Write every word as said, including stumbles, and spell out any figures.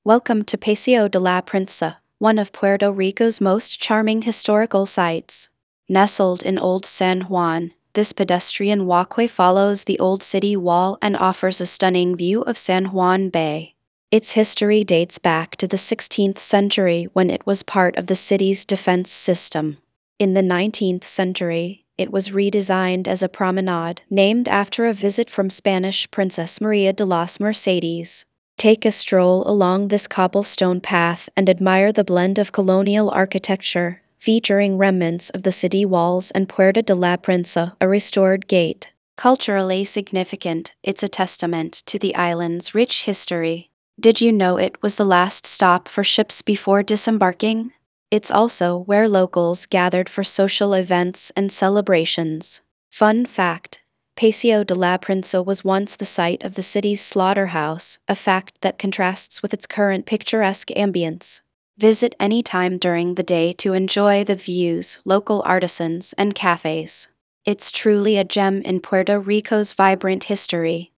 Welcome to Paseo de la Prensa, one of Puerto Rico's most charming historical sites. Nestled in Old San Juan, this pedestrian walkway follows the old city wall and offers a stunning view of San Juan Bay. Its history dates back to the sixteenth century when it was part of the city's defense system. In the nineteenth century, it was redesigned as a promenade, named after a visit from Spanish Princess Maria de las Mercedes. Take a stroll along this cobblestone path and admire the blend of colonial architecture, featuring remnants of the city walls and Puerta de la Prensa, a restored gate. Culturally significant, it's a testament to the island's rich history. Did you know it was the last stop for ships before disembarking? It's also where locals gathered for social events and celebrations. Fun fact: Paseo de la Prensa was once the site of the city's slaughterhouse, a fact that contrasts with its current picturesque ambience. Visit any time during the day to enjoy the views, local artisans, and cafes. It's truly a gem in Puerto Rico's vibrant history.